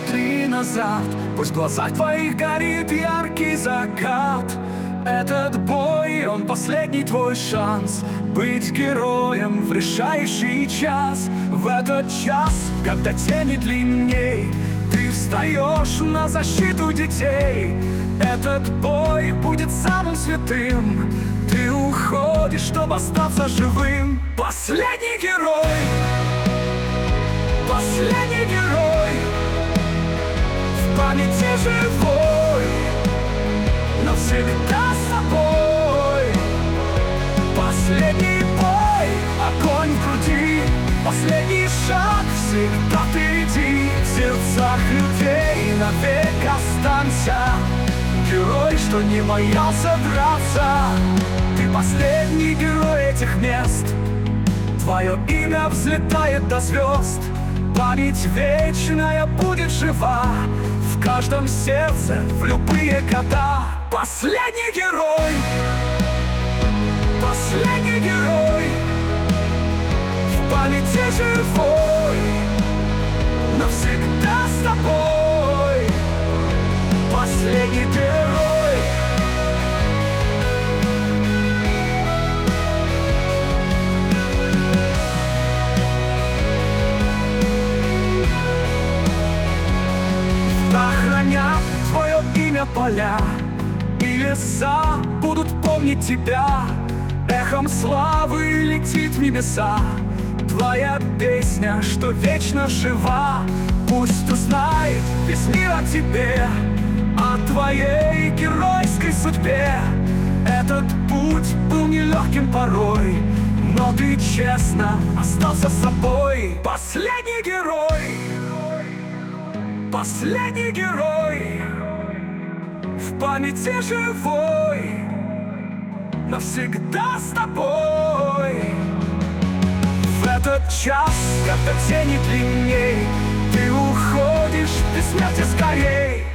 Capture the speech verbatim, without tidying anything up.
смотри назад, пусть в глазах твоих горит яркий закат. Этот бой, он последний твой шанс быть героем в решающий час. В этот час, когда тени длинней, ты встаешь на защиту детей. Этот бой будет самым святым, ты уходишь, чтобы остаться живым. Последний герой, последний герой, в памяти живой, навсегда с тобой. Последний бой, огонь в груди, последний шаг всегда впереди. В сердцах людей навек останься, герой, что не боялся драться. Ты последний герой этих мест, твое имя взлетает до звезд. Память вечная будет жива в каждом сердце, в любые года. Последний герой, последний герой, в памяти живой, навсегда с тобой. Последний герой. Охранят твое имя поля, и леса будут помнить тебя. Эхом славы летит в небеса твоя песня, что вечно жива. Пусть узнает весь мир о тебе, о твоей геройской судьбе. Этот путь был нелегким порой, но ты честно остался собой. Последний герой, последний герой, в памяти живой, навсегда с тобой. В этот час, когда тени длинней, ты уходишь без смерти скорей.